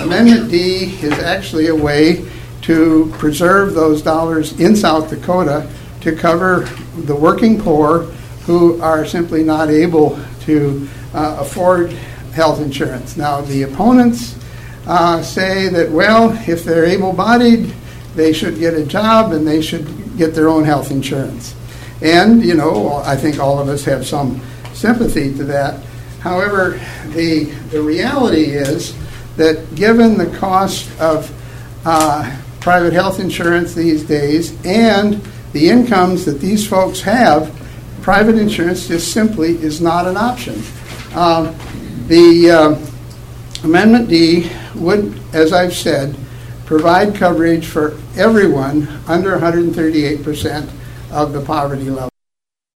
Amendment D is actually a way to preserve those dollars in South Dakota to cover the working poor who are simply not able to afford health insurance. Now, the opponents say that, well, if they're able-bodied, they should get a job and they should get their own health insurance. And, you know, I think all of us have some sympathy to that. However, the reality is that given the cost of private health insurance these days and the incomes that these folks have, private insurance just simply is not an option. The Amendment D would, as I've said, provide coverage for everyone under 138% of the poverty level.